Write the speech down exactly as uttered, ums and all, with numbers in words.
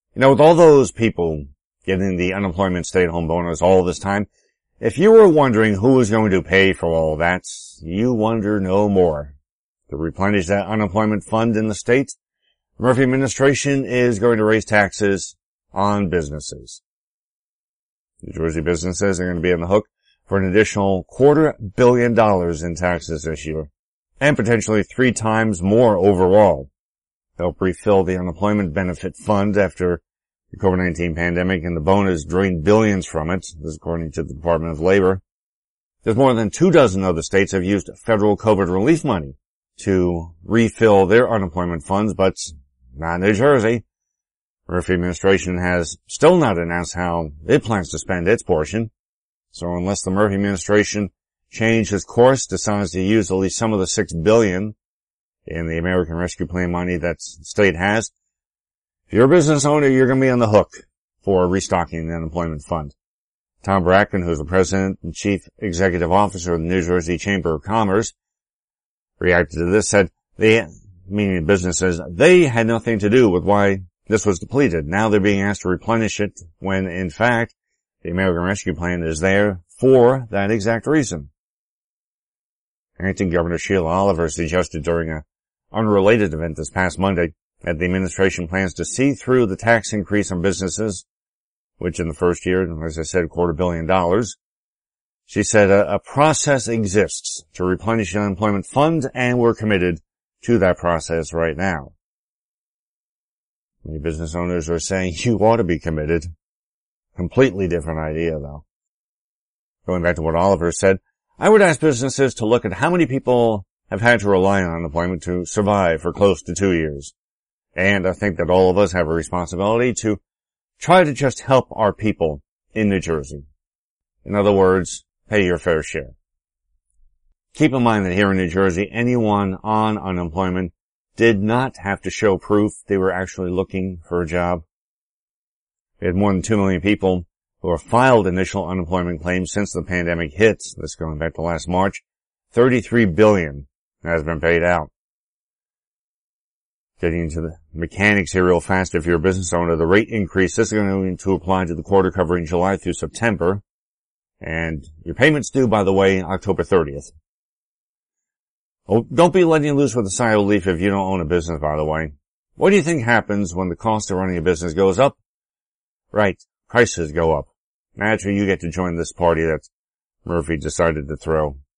You know, with all those people getting the unemployment stay-at-home bonus all this time, if you were wondering who was going to pay for all that, you wonder no more. To replenish that unemployment fund in the state, the Murphy administration is going to raise taxes on businesses. New Jersey businesses are going to be on the hook for an additional quarter billion dollars in taxes this year, and potentially three times more overall. Help refill the unemployment benefit fund after the COVID nineteen pandemic and the bonus drained billions from it, this is according to the Department of Labor. There's more than two dozen other states have used federal COVID relief money to refill their unemployment funds, but not New Jersey. The Murphy administration has still not announced how it plans to spend its portion. So unless the Murphy administration changes course, decides to use at least some of the six billion dollars in the American Rescue Plan money that the state has, if you're a business owner, you're going to be on the hook for restocking the unemployment fund. Tom Bracken, who's the president and chief executive officer of the New Jersey Chamber of Commerce, reacted to this, said they, meaning businesses, they had nothing to do with why this was depleted. Now they're being asked to replenish it when, in fact, the American Rescue Plan is there for that exact reason. Acting Governor Sheila Oliver suggested during an unrelated event this past Monday that the administration plans to see through the tax increase on businesses, which in the first year, as I said, quarter billion dollars. She said a, a process exists to replenish the unemployment fund, and we're committed to that process right now. Many business owners are saying you ought to be committed. Completely different idea, though. Going back to what Oliver said, I would ask businesses to look at how many people have had to rely on unemployment to survive for close to two years. And I think that all of us have a responsibility to try to just help our people in New Jersey. In other words, pay your fair share. Keep in mind that here in New Jersey, anyone on unemployment did not have to show proof they were actually looking for a job. We had more than two million people who have filed initial unemployment claims since the pandemic hit. This going back to last March. thirty-three billion dollars has been paid out. Getting into the mechanics here real fast, if you're a business owner, the rate increase is going to apply to the quarter covering July through September. And your payment's due, by the way, October thirtieth. Oh, don't be letting loose with a sigh of relief if you don't own a business, by the way. What do you think happens when the cost of running a business goes up? Right, prices go up. Naturally, you get to join this party that Murphy decided to throw.